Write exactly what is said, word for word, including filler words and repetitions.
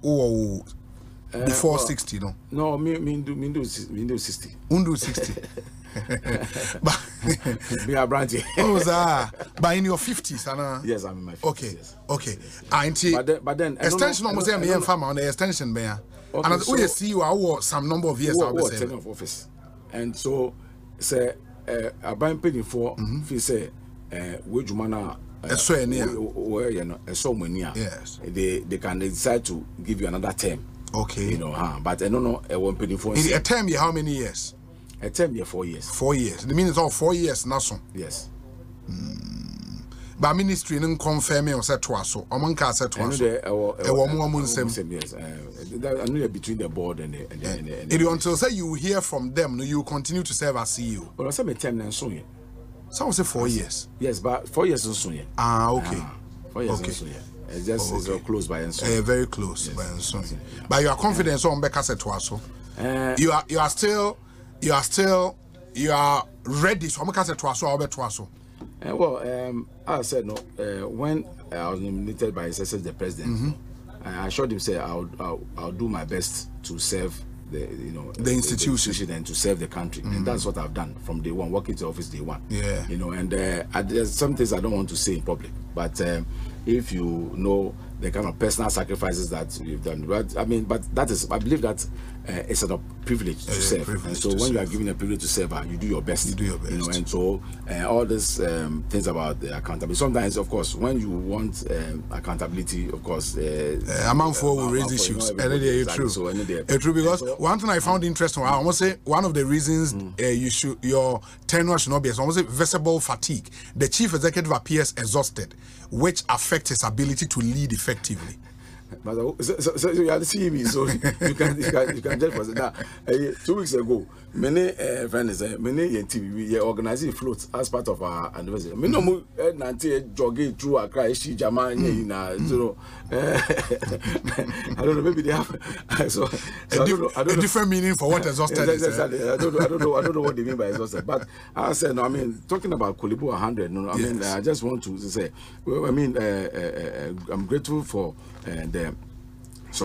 oh uh, before well, sixty no? No, me me do me do me do sixty. Undo sixty. But me a branch. Oh, that. But in your fifties, Anna. Yes, I'm in my fifties. Okay, yes. okay. Auntie, but then, but then extension almost say me and farmer on the extension bear. Okay, and as we see you, I wore some number of years. I was ten of office, and so say a bank penny for if say wage man. So near, where you know, so many. Yes, they they can decide to give you another term. Okay, you know, huh? But I don't know a one penny for a term. How many years? A term year four years. Four years. The mean it's all four years now. So yes. Mm. But ministry didn't confirm me or say to us. So among us said to us. A woman same. Yes. I knew between the board and the. And, and, and, and until say you hear from them, you continue to serve as C E O. Well, I said a term and so yeah. Some say four years. Yes, but four years and so yeah. Ah, okay. Ah, four years okay. and so yeah. It's just oh, okay. It's close by and so. Uh, very close yes. by and so. Yeah. But you are confident so on Becca said to us. So uh, you are you are still you are still you are ready. So I'm say to us so I'll be to us so. Uh, well, um, I said no. Uh, when I was nominated by His Excellency the President, mm-hmm. I assured him, say I'll, I'll I'll do my best to serve the you know the, the, institution. the institution and to serve the country, mm-hmm. and that's what I've done from day one. Walking to office day one. Yeah. You know, and uh, I, there's some things I don't want to say in public, but um, if you know the kind of personal sacrifices that you've done, but I mean, but that is I believe that uh, it's a privilege to uh, serve. Privilege and so when serve. you are given a privilege to serve, uh, you do your best. You do your best. You know, and so uh, all these um, things about the accountability. Sometimes, of course, when you want um, accountability, of course, uh, uh, among four will raise issues. And it's true. So, it's true because so, one thing I found interesting. I almost say one of the reasons mm. uh, you should your tenure should not be. I almost say visible fatigue. The chief executive appears exhausted, which affects his ability to lead effectively. But so, so, so you are seeing me, so you can you can, you can judge for now. Uh, two weeks ago, many uh, friends, uh, many T V, we organized floats as part of our anniversary. Me no mo nanti jogging through Accra, she Jama, you know. So I don't know, maybe they have so, so a, I don't know, I don't a know. different meaning for what exhausted is. Exactly. I don't know, I don't know, I don't know what they mean by exhausted. But I said no. I mean, talking about Kolibu one hundred. No, I yes. mean, I just want to say, well, I mean, uh, uh, uh, I'm grateful for uh, the.